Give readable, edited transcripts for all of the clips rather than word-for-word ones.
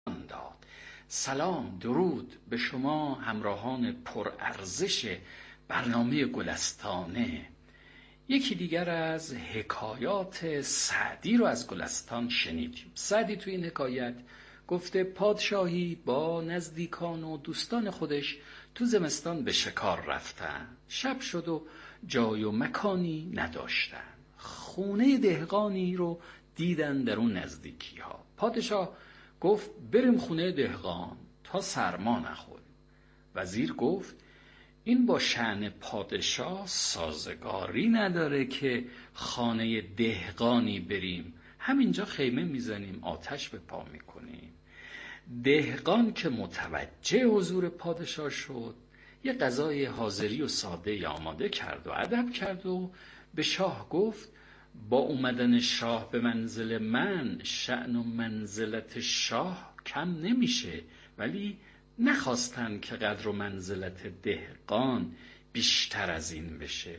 داد. سلام، درود به شما همراهان پرارزش برنامه گلستانه. یکی دیگر از حکایات سعدی رو از گلستان شنیدیم. سعدی تو این حکایت گفته پادشاهی با نزدیکان و دوستان خودش تو زمستان به شکار رفتن. شب شد و جای و مکانی نداشتن. خونه دهقانی رو دیدن در اون نزدیکی ها. پادشاه گفت بریم خونه دهقان تا سرما نخوریم. وزیر گفت این با شأن پادشاه سازگاری نداره که خانه دهقانی بریم، همینجا خیمه میزنیم، آتش به پا میکنیم. دهقان که متوجه حضور پادشاه شد، یه غذای حاضری و ساده آماده کرد و ادب کرد و به شاه گفت با اومدن شاه به منزل من شأن و منزلت شاه کم نمیشه، ولی نخواستن که قدر و منزلت دهقان بیشتر از این بشه.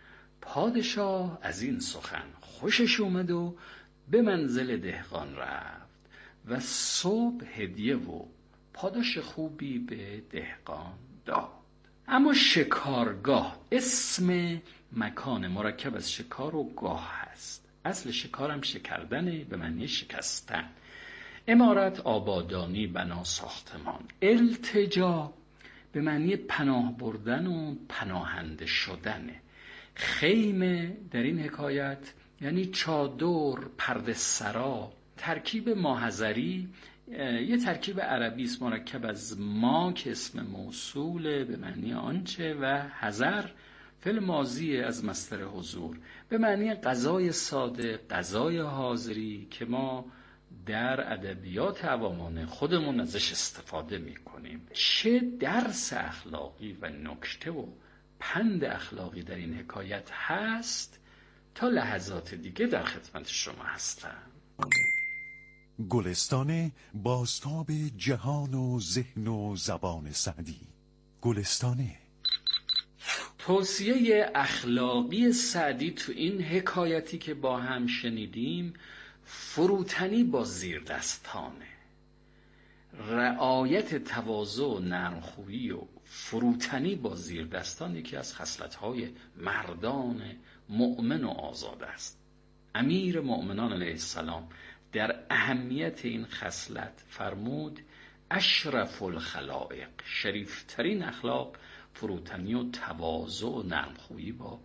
پادشاه از این سخن خوشش اومد و به منزل دهقان رفت و صبح هدیه و پاداش خوبی به دهقان داد. اما شکارگاه اسم مکان مرکب از شکار و گاه هست. اصل شکارم شکردنه، به معنی شکستن. عمارت، آبادانی، بنا، ساختمان. التجا به معنی پناه بردن و پناهنده شدنه. خیمه در این حکایت یعنی چادر، پرده سرا. ترکیب ماحضری یه ترکیب عربی است مرکب از ما که اسم موصوله به معنی آنچه و حضر فعل ماضی از مصدر حضور به معنی غذای ساده، غذای حاضری که ما در ادبیات عوامانه خودمون ازش استفاده میکنیم. چه درس اخلاقی و نکته و پند اخلاقی در این حکایت هست تا لحظات دیگه در خدمت شما هستم. گلستان بازتاب جهان و ذهن و زبان سعدی. گلستانه. توصیه اخلاقی سعدی تو این حکایتی که با هم شنیدیم فروتنی با زیردستانه. رعایت تواضع و نرمخویی و فروتنی با زیردستان یکی از خصلت‌های مردان مؤمن و آزاد است. امیر مؤمنان علیه السلام در اهمیت این خصلت فرمود اشرف الخلائق، شریفترین اخلاق فروتنی و تواضع و نرمخویی با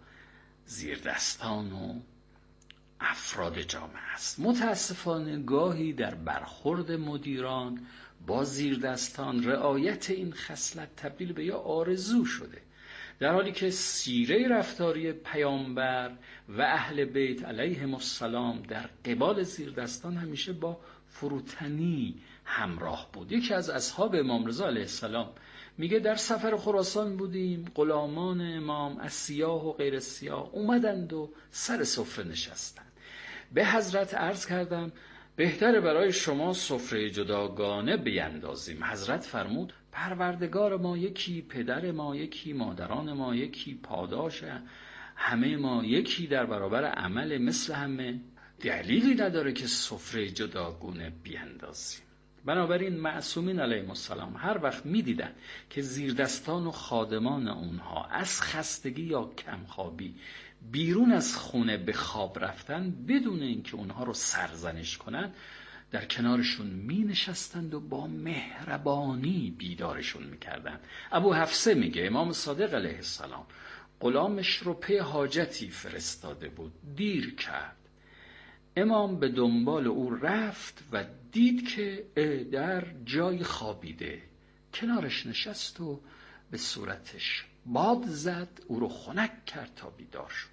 زیردستان و افراد جامعه است. متاسفانه گاهی در برخورد مدیران با زیردستان رعایت این خصلت تبدیل به یه آرزو شده، در حالی که سیره رفتاری پیامبر و اهل بیت علیهم السلام در قبال زیردستان همیشه با فروتنی همراه بود. یکی از اصحاب امام رضا علیه السلام میگه در سفر خراسان بودیم، غلامان امام از سیاه و غیر سیاه اومدند و سر سفره نشستند. به حضرت عرض کردم بهتره برای شما سفره جداگانه بیندازیم. حضرت فرمود پروردگار ما یکی، پدر ما یکی، مادران ما یکی، پاداش همه ما یکی در برابر عمل مثل همه، دلیلی نداره که سفره جداگانه بیندازیم. بنابراین معصومین علیهم السلام هر وقت می‌دیدن که زیردستان و خادمان اونها از خستگی یا کمخوابی بیرون از خونه به خواب رفتن، بدون اینکه اونها رو سرزنش کنن در کنارشون می نشستند و با مهربانی بیدارشون میکردن. ابو حفصه میگه امام صادق علیه السلام غلامش رو پی حاجتی فرستاده بود، دیر کرد. امام به دنبال او رفت و دید که در جای خوابیده، کنارش نشست و به صورتش باد زد، او رو خنک کرد تا بیدار شد.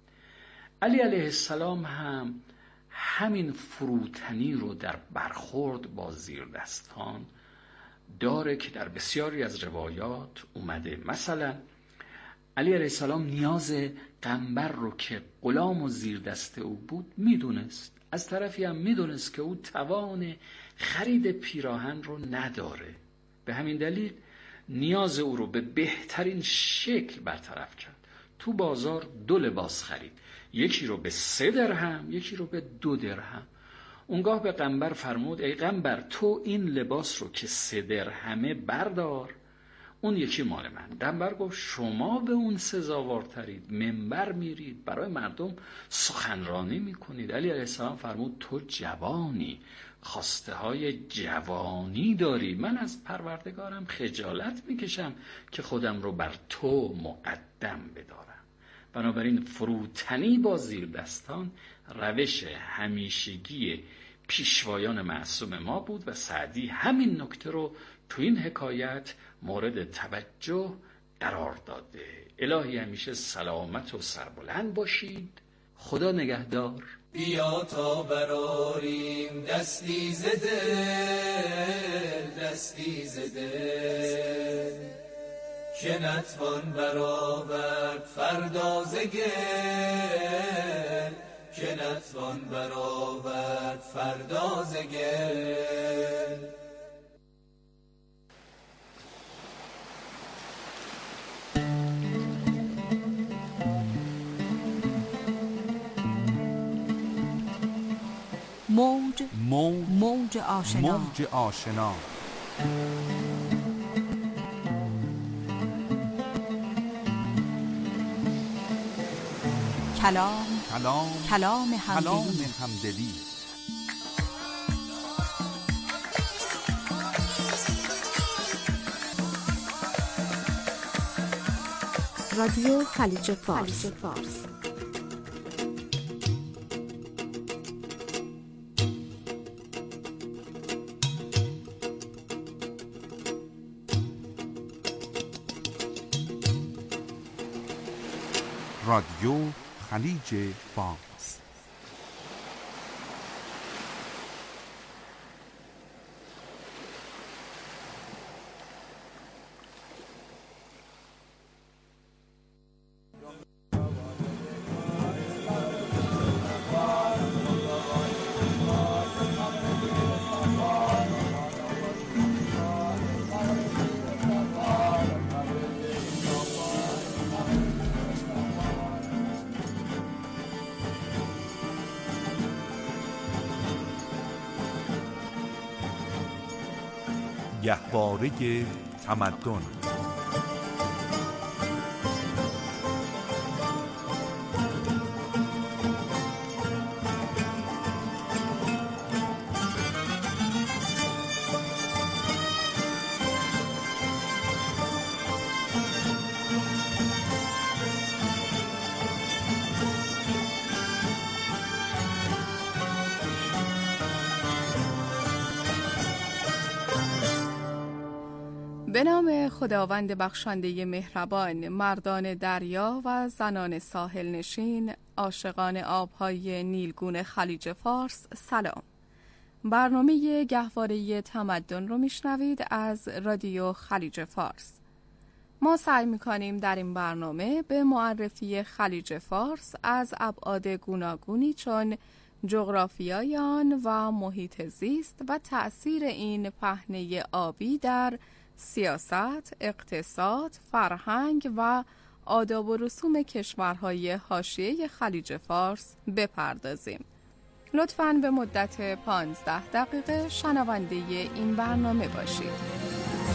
علی علیه السلام هم همین فروتنی رو در برخورد با زیردستان داره که در بسیاری از روایات اومده. مثلا علی علیه السلام نیاز قنبر رو که غلام و زیردسته او بود میدونست، از طرفی هم میدونست که او توان خرید پیراهن رو نداره، به همین دلیل نیاز او رو به بهترین شکل برطرف کرد. تو بازار 2 لباس خرید، یکی رو به 3 درهم، یکی رو به 2 درهم. اونگاه به قنبر فرمود ای قنبر تو این لباس رو که 3 درهمه بردار، اون یکی مال من. قنبر گفت شما به اون سزاوارترید، منبر میرید، برای مردم سخنرانی میکنید. علی علیه السلام فرمود تو جوانی، خواسته های جوانی داری، من از پروردگارم خجالت میکشم که خودم رو بر تو مقدم بدارم. بنابراین فروتنی با زیردستان روش همیشگی پیشوایان معصوم ما بود و سعدی همین نکته رو تو این حکایت مورد توجه قرار داده. الهی همیشه سلامت و سربلند باشید. خدا نگهدار. بیا تا براریم دستی ز دل، دستی ز دل، که نتوان برآورد فردا ز گل، که نتوان برآورد فردا ز گل. موج آشنا. کلام همدلی. رادیو خلیج فارس. رادیو خلیج فارس. گهواره تمدن. به نام خداوند بخشنده مهربان، مردان دریا و زنان ساحل نشین، عاشقان آبهای نیلگون خلیج فارس، سلام. برنامه گهواره تمدن رو میشنوید از رادیو خلیج فارس. ما سعی میکنیم در این برنامه به معرفی خلیج فارس از ابعاد گوناگونی چون جغرافیای آن و محیط زیست و تأثیر این پهنه آبی در سیاست، اقتصاد، فرهنگ و آداب و رسوم کشورهای حاشیه خلیج فارس بپردازیم. لطفاً به مدت 15 دقیقه شنونده این برنامه باشید.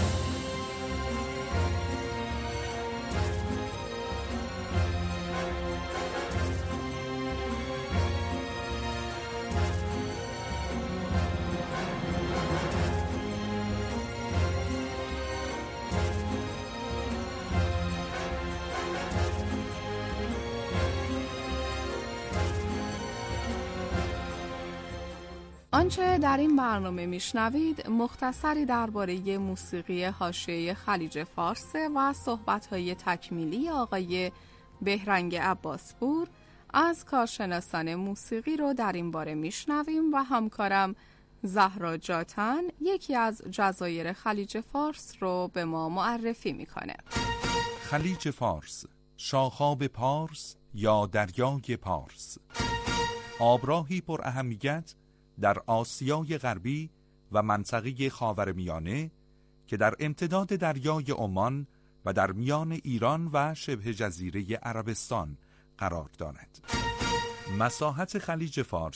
آنچه در این برنامه میشنوید مختصری درباره موسیقی حاشیه خلیج فارس و صحبت‌های تکمیلی آقای بهرنگ عباسپور از کارشناسان موسیقی رو در این باره میشنویم و همکارم زهرا جاتن یکی از جزایر خلیج فارس رو به ما معرفی میکنه. خلیج فارس، شاخاب پارس یا دریای پارس، آبراهی پر اهمیت در آسیای غربی و منطقه خاورمیانه که در امتداد دریای عمان و در میان ایران و شبه جزیره عربستان قرار دارد. مساحت خلیج فارس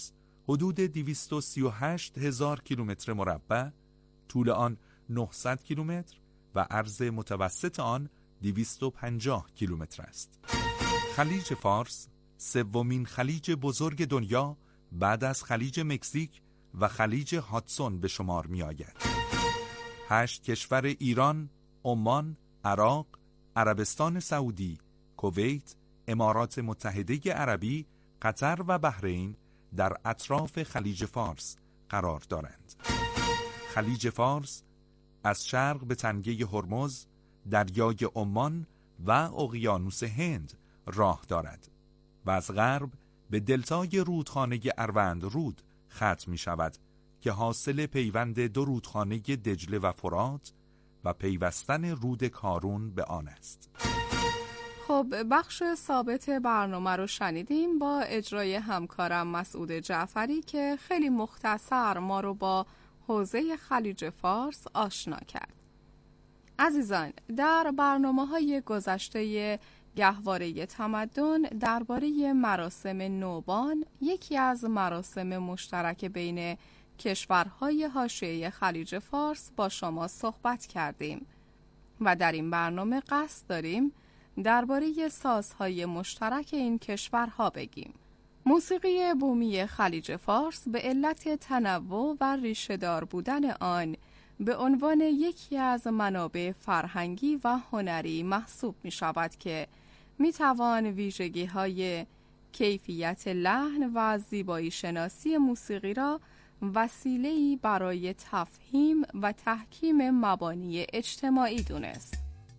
حدود 238,000 کیلومتر مربع، طول آن 900 کیلومتر و عرض متوسط آن 250 کیلومتر است. خلیج فارس سومین خلیج بزرگ دنیا بعد از خلیج مکزیک و خلیج هاتسون به شمار می آید. 8 کشور ایران، عمان، عراق، عربستان سعودی، کویت، امارات متحده عربی، قطر و بحرین در اطراف خلیج فارس قرار دارند. خلیج فارس از شرق به تنگه هرمز، دریای عمان و اقیانوس هند راه دارد و از غرب به دلتای رودخانه اروند رود ختم می شود که حاصل پیوند دو رودخانه دجله و فرات و پیوستن رود کارون به آن است. خب بخش ثابت برنامه رو شنیدیم با اجرای همکارم مسعود جعفری که خیلی مختصر ما رو با حوزه خلیج فارس آشنا کرد. عزیزان، در برنامه‌های گذشته گهواره تمدن درباره مراسم نوبان، یکی از مراسم مشترک بین کشورهای حاشیه خلیج فارس، با شما صحبت کردیم و در این برنامه قصد داریم درباره سازهای مشترک این کشورها بگیم. موسیقی بومی خلیج فارس به علت تنوع و ریشه‌دار بودن آن به عنوان یکی از منابع فرهنگی و هنری محسوب می شود که می توان ویژگی‌های کیفیت لحن و زیبایی شناسی موسیقی را وسیله‌ای برای تفهیم و تحکیم مبانی اجتماعی دونست.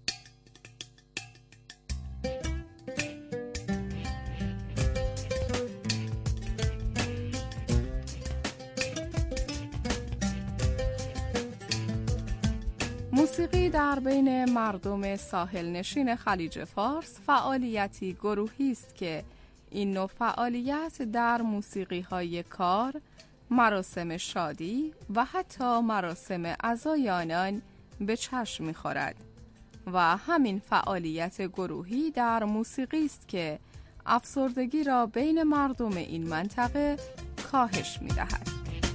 موسیقی در بین مردم ساحل نشین خلیج فارس فعالیتی گروهی است که این نوع فعالیت در موسیقی‌های کار، مراسم شادی و حتی مراسم عزای آنان به چشم می‌خورد و همین فعالیت گروهی در موسیقی است که افسردگی را بین مردم این منطقه کاهش می‌دهد.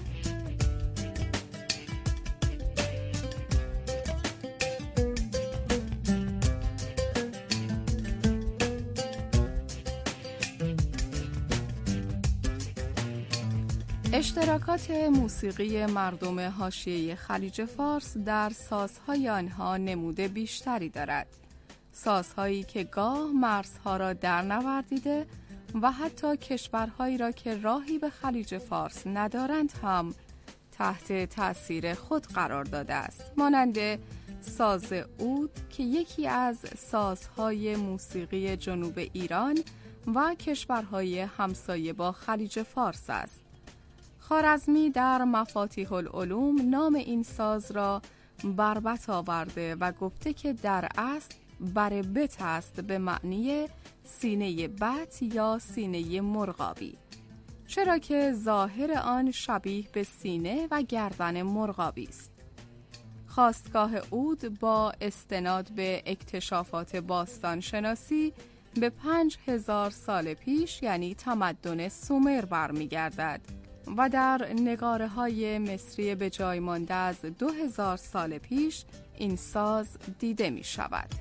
اشتراکات موسیقی مردم حاشیه خلیج فارس در سازهای آنها نمود بیشتری دارد. سازهایی که گاه مرزها را در نوردیده و حتی کشورهایی را که راهی به خلیج فارس ندارند هم تحت تأثیر خود قرار داده است، مانند ساز عود که یکی از سازهای موسیقی جنوب ایران و کشورهای همسایه با خلیج فارس است. خوارزمی در مفاتیح العلوم نام این ساز را بربط آورده و گفته که در اصل بربط است به معنی سینه بط یا سینه مرغابی، چرا که ظاهر آن شبیه به سینه و گردن مرغابی است. خاستگاه عود با استناد به اکتشافات باستان شناسی به 5000 سال پیش یعنی تمدن سومر برمیگردد و در نگاره‌های مصری به جای مانده از 2000 سال پیش این ساز دیده می شود.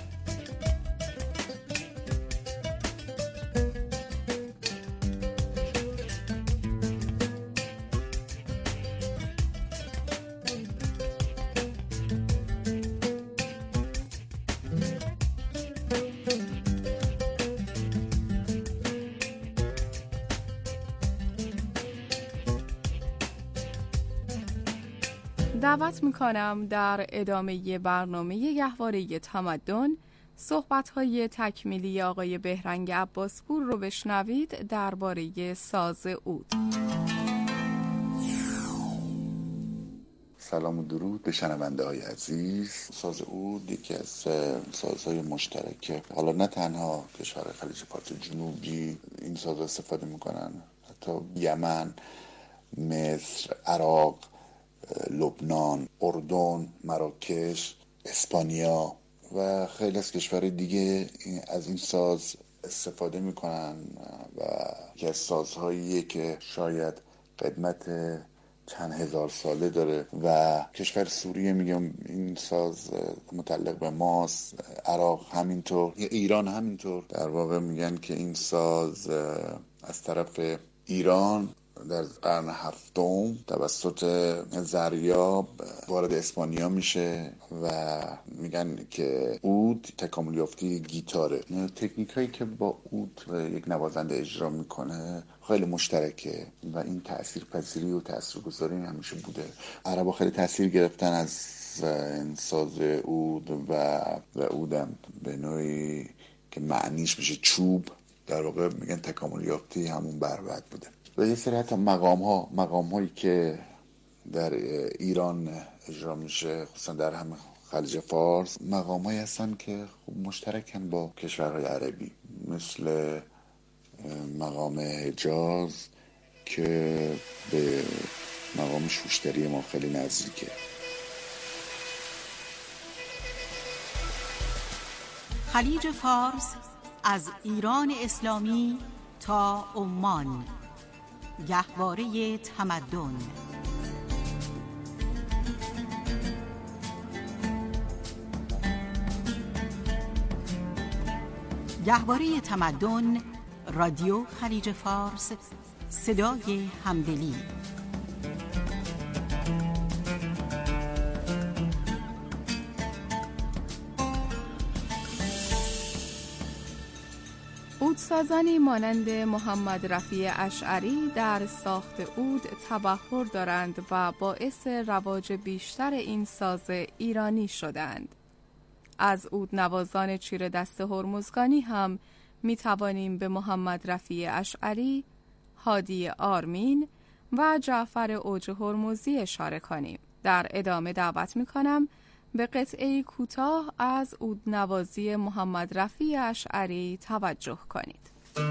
دعوت میکنم در ادامه برنامه گهواره تمدن صحبت‌های تکمیلی آقای بهرنگ عباسپور رو بشنوید درباره ساز عود. سلام و درود به شنونده های عزیز. ساز عود یکی از سازهای مشترکه، حالا نه تنها کشور خلیج فارس جنوبی این ساز استفاده میکنن، حتی یمن، مصر، عراق، لبنان، اردن، مراکش، اسپانیا و خیلی از کشورهای دیگه از این ساز استفاده میکنن و یکی از سازهاییه که شاید قدمت چند هزار ساله داره و کشور سوریه میگم این ساز متعلق به ماست، عراق همینطور، ایران همینطور. در واقع میگن که این ساز از طرف ایران در قرن هفتم توسط زریاب وارد اسپانیا میشه و میگن که عود تکامل یافته گیتاره. تکنیک هایی که با عود یک نوازنده اجرا میکنه خیلی مشترکه و این تاثیرپذیری و تاثیرگذاری همیشه بوده. عربا خیلی تاثیر گرفتن از این ساز عود و عودم به نوعی که معنیش میشه چوب، در واقع میگن تکامل یافته همون بربط بوده. و یه سری حتی مقام هایی که در ایران اجرا میشه، خصوصا در همه خلیج فارس، مقام هایی هستن که مشترکن با کشورهای عربی، مثل مقام حجاز که به مقام شوشتری ما خیلی نزدیکه. خلیج فارس از ایران اسلامی تا عمان، گهواره تمدن. گهواره تمدن، رادیو خلیج فارس، صدای همدلی. عودسازانی مانند محمد رفیع اشعری در ساخت عود تبحر دارند و باعث رواج بیشتر این ساز ایرانی شدند. از عود نوازان چیره دست هرمزگانی هم می توانیم به محمد رفیع اشعری، هادی آرمین و جعفر اوج هرمزی اشاره کنیم. در ادامه دعوت می کنم به قطعه کوتاه از عود نوازی محمد رفیع اشعری توجه کنید.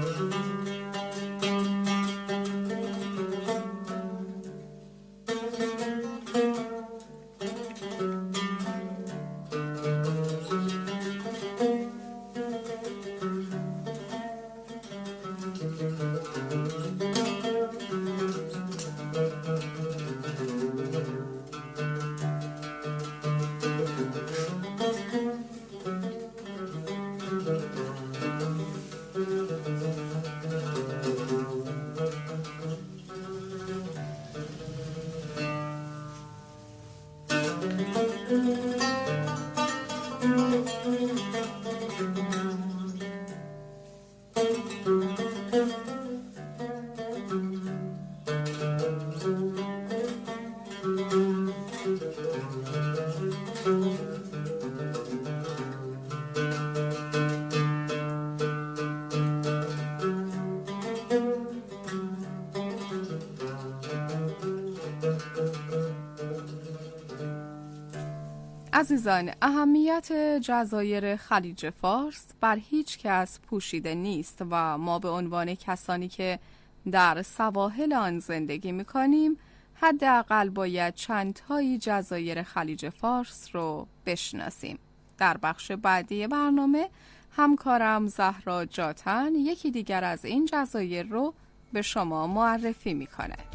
عزیزان، اهمیت جزایر خلیج فارس بر هیچ کس پوشیده نیست و ما به عنوان کسانی که در سواحل آن زندگی می‌کنیم حداقل باید چند تایی جزایر خلیج فارس رو بشناسیم. در بخش بعدی برنامه همکارم زهرا جاتن یکی دیگر از این جزایر رو به شما معرفی می‌کند.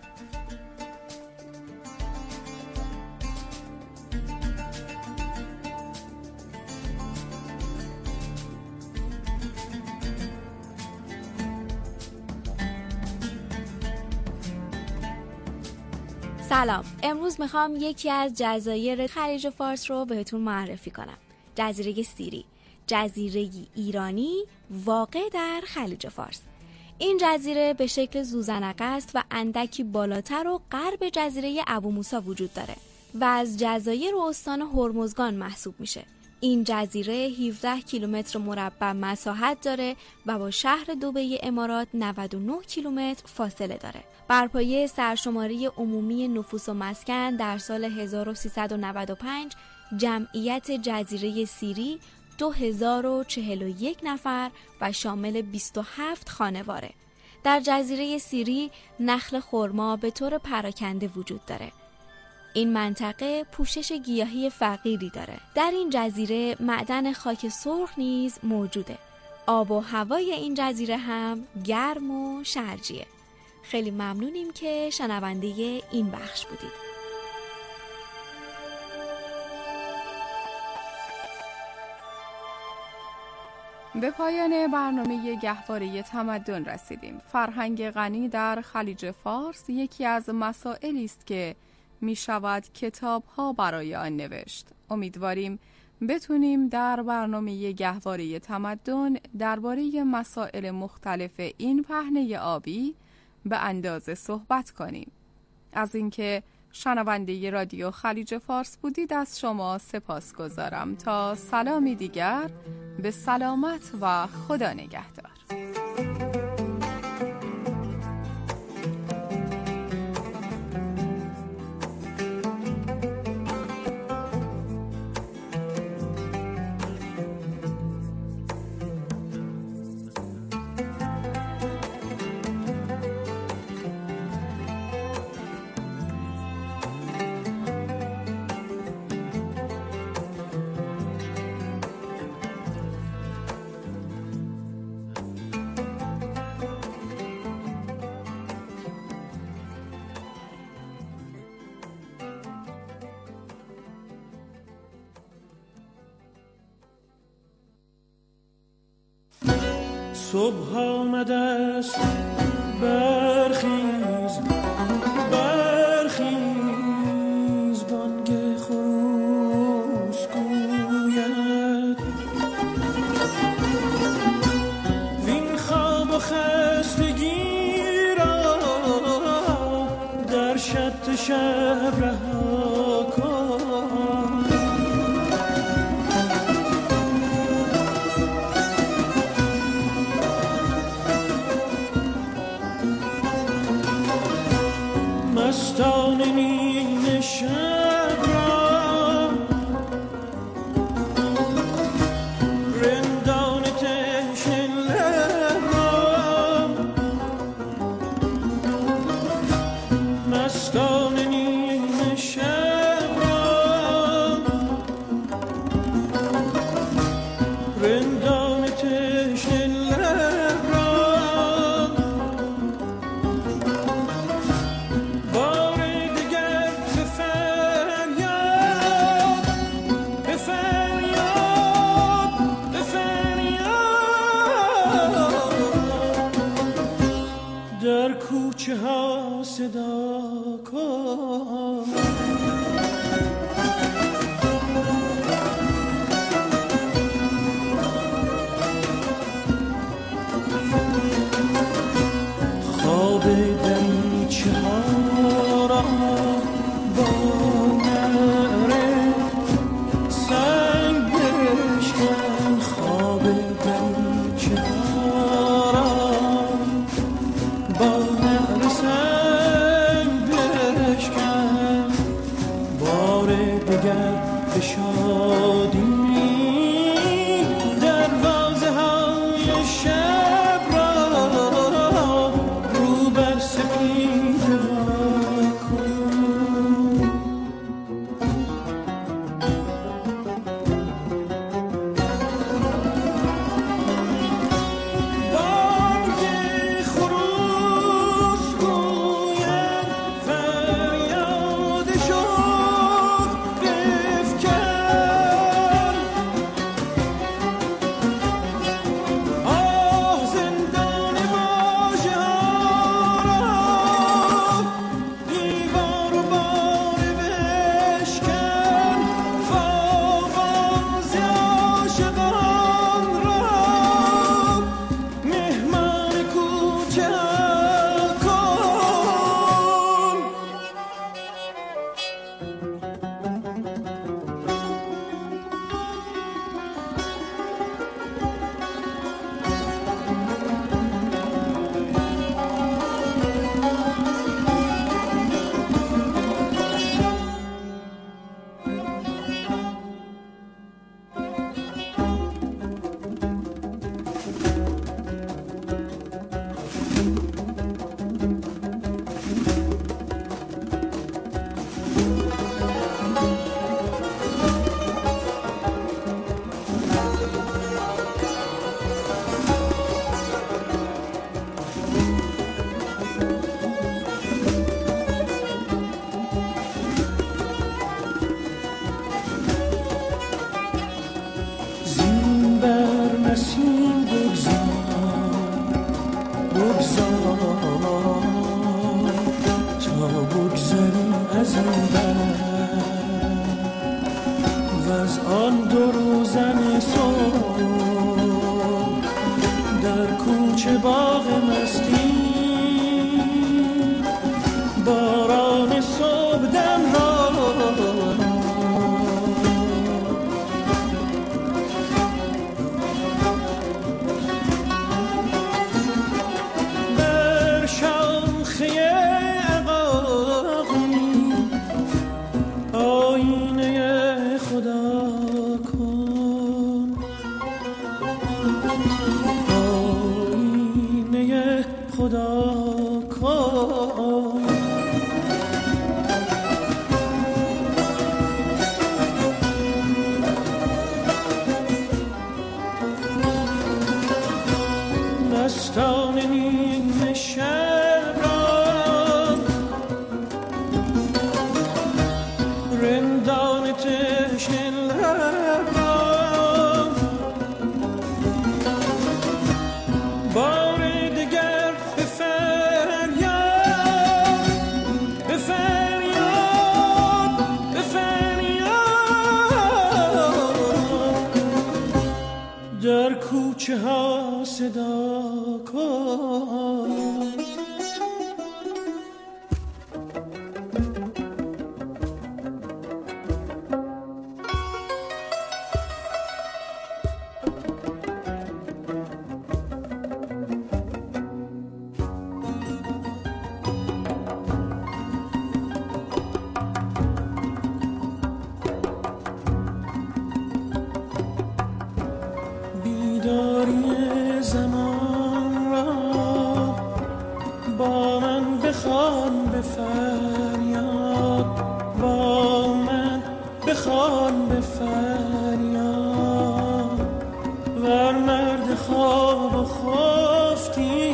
سلام، امروز میخوام یکی از جزایر خلیج فارس رو بهتون معرفی کنم. جزیره سیری، جزیره ایرانی واقع در خلیج فارس. این جزیره به شکل زوزنقه است و اندکی بالاتر و غرب جزیره ابو موسی وجود داره و از جزایر استان هرمزگان محسوب میشه. این جزیره 17 کیلومتر مربع مساحت داره و با شهر دبی امارات 99 کیلومتر فاصله داره. بر پایه سرشماری عمومی نفوس و مسکن در سال 1395 جمعیت جزیره سیری 2041 نفر و شامل 27 خانواره. در جزیره سیری نخل خرما به طور پراکنده وجود داره. این منطقه پوشش گیاهی فقیری داره. در این جزیره معدن خاک سرخ نیز موجوده. آب و هوای این جزیره هم گرم و شرجیه. خیلی ممنونیم که شنونده این بخش بودید. به پایان برنامه گهواره تمدن رسیدیم. فرهنگ غنی در خلیج فارس یکی از مسائلی است که می شود کتاب‌ها برای آن نوشت. امیدواریم بتونیم در برنامه گهواره تمدن درباره مسائل مختلف این پهنه آبی به اندازه صحبت کنیم. از اینکه شنونده رادیو خلیج فارس بودید از شما سپاسگزارم. تا سلامی دیگر، به سلامت و خدا نگهدار. صبح آمده است، برخیز برخیز، بانگ خروس گوید وین خواب و خستگی را در شط شب رها کن. مستان نیمه شب را رندان تشنه لب را، مستان نیمه شب را رندان تشنه لب را، کوچه ها صدا کن. خواب دریچه ها را با نعره سنگ بشکن. خواب دریچه ها را با سنگ بشکن. بار دیگر به شادی دروازه های شب را رو بر سپیده وا کن. فریاد شوق بفکن. افزودم و از آن دو روزن صبح در کوچه باغ مستی باران صبحدم را بر شاخه عقاقی آینه خدا کن، آینه خدا کن. مستان نیمه شب را رندان تشنه لب را بار دگر به فریاد، به فریاد، به فریاد در کوچه ها صدا کن. بیداری زمان را با من بخوان به فریاد، با من بخوان به فریاد. ور مرد خواب و خفتی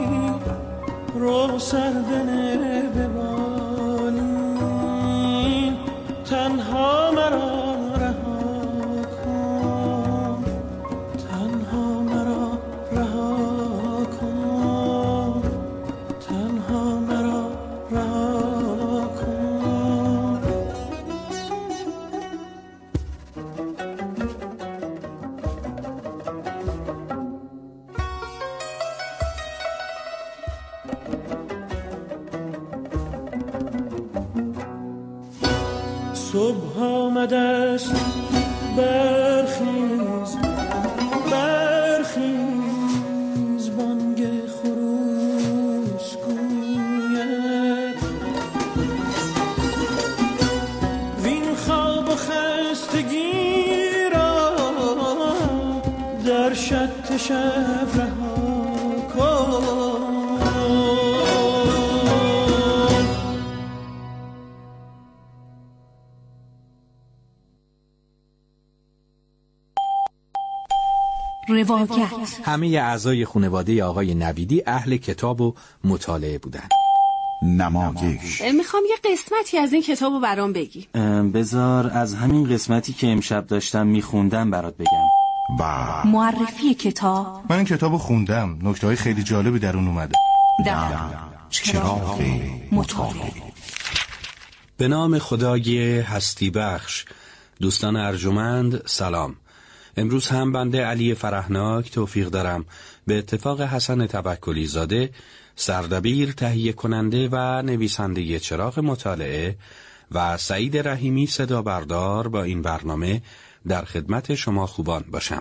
رو سر بنه به بالین، تنها مرا رها کن، تنها مرا رها کن، تنها مرا رها کن. صبح آمده است، برخیز برخیز، بانگ خروس گوید وین خواب و خستگی را در شط شب رها کن. روایت. همه اعضای خانواده آقای نویدی اهل کتاب و مطالعه بودن. نمایش. میخوام یه قسمتی از این کتابو برام بگی. بذار از همین قسمتی که امشب داشتم میخوندم برات بگم. و معرفی کتاب. من این کتابو خوندم، نکته‌های خیلی جالبی در اون اومده. چراغ مطالعه. به نام خدای هستی بخش. دوستان ارجمند سلام. امروز هم بنده علی فرحناک توفیق دارم به اتفاق حسن توکلی زاده، سردبیر تهیه کننده و نویسنده چراغ مطالعه، و سعید رحیمی صدا بردار با این برنامه در خدمت شما خوبان باشم.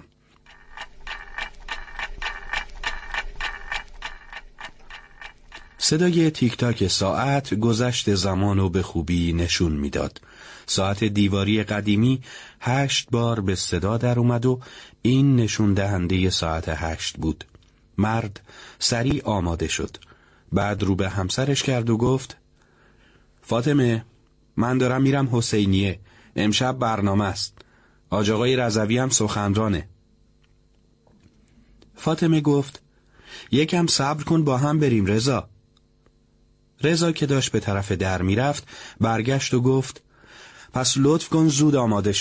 صدای تیک تاک ساعت گذشت زمان و به خوبی نشون میداد. ساعت دیواری قدیمی 8 بار به صدا در اومد و این نشون دهنده ساعت 8 بود. مرد سریع آماده شد. بعد رو به همسرش کرد و گفت: فاطمه، من دارم میرم حسینیه، امشب برنامه است. حاج آقای رضوی هم سخنرانه. فاطمه گفت: یکم صبر کن با هم بریم رضا. رضا که داشت به طرف در میرفت برگشت و گفت: پس لطف کن زود آماده شو.